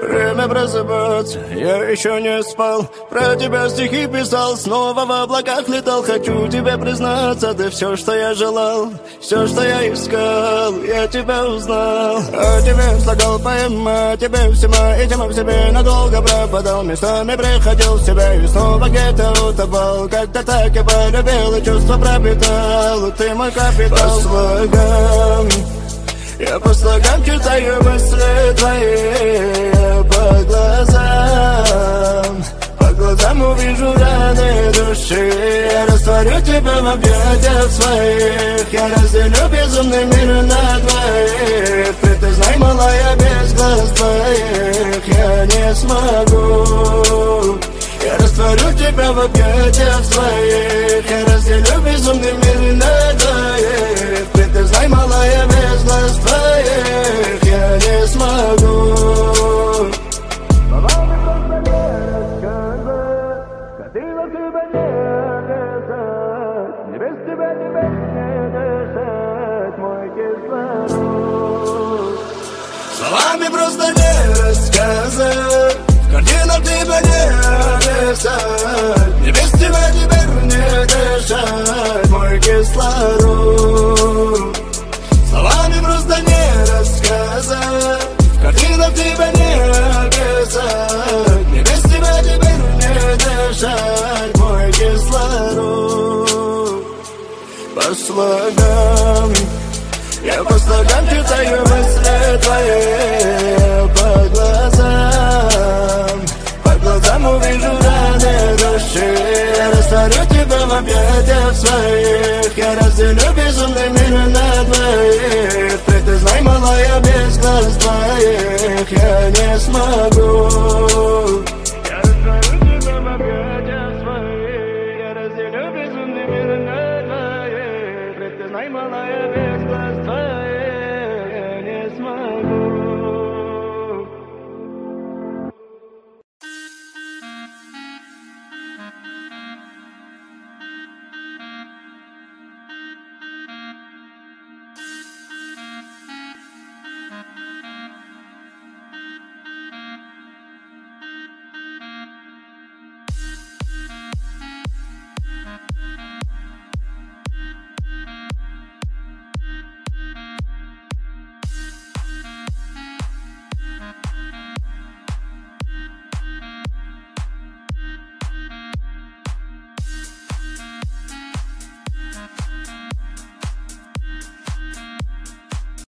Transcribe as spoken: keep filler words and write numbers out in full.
Время просыпаться, я еще не спал. Про тебя стихи писал, снова в облаках летал. Хочу тебе признаться, ты все, что я желал, все, что я искал, я тебя узнал. О тебе слагал поэма, тебе всема и тема в себе надолго пропадал. Местами приходил в себя и снова где-то утопал. Как-то так я полюбил и чувство пропитал. Ты мой капитал. По слогам я по слогам читаю мысли твои, по глазам, по глазам увижу раны души. Я растворю тебя в объятиях своих, я разделю безумный мир на двоих. Ты знай, малая, без глаз твоих я не смогу. Я растворю тебя в объятиях своих, я разделю безумный мир на двоих. Ты знай, малая, без глаз твоих я не смогу. Словами просто не рассказать, хотела тебя не описать. Не без тебя теперь не дышать, мой кислород. Словами просто не рассказать, картинок тебя не описать. Не без тебя теперь не дышать, мой кислород. Словами просто не рассказать, картинок тебя не описать. Не без тебя теперь не дышать, мой кислород. По слогам я по слогам читаю мысли твои, по глазам, по глазам увижу раны души. Я растворю тебя в объятиях своих, я разделю безумный мир на двоих. Ты, ты знай, малая, без глаз твоих я не смогу.